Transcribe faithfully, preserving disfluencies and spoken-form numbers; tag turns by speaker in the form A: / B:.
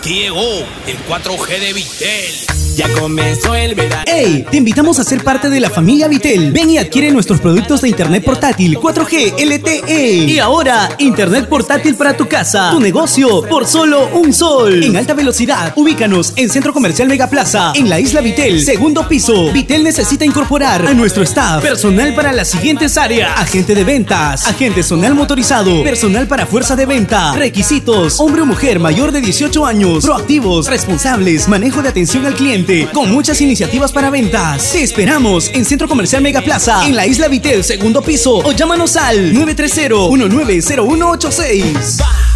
A: Aquí llegó el cuatro G de Vitel.
B: Ya comenzó el verano.
C: ¡Ey! Te invitamos a ser parte de la familia Vitel. Ven y adquiere nuestros productos de internet portátil cuatro G L T E. Y ahora, internet portátil para tu casa, tu negocio, por solo un sol. En alta velocidad. Ubícanos en Centro Comercial Megaplaza, en la Isla Vitel, segundo piso. Vitel necesita incorporar a nuestro staff personal para las siguientes áreas: agente de ventas, agente zonal motorizado, personal para fuerza de venta. Requisitos: hombre o mujer mayor de dieciocho años, proactivos, responsables, manejo de atención al cliente, con muchas iniciativas para ventas. Te esperamos en Centro Comercial Megaplaza, en la Isla Vitel, segundo piso, o llámanos al nueve tres cero, uno nueve cero uno ocho seis.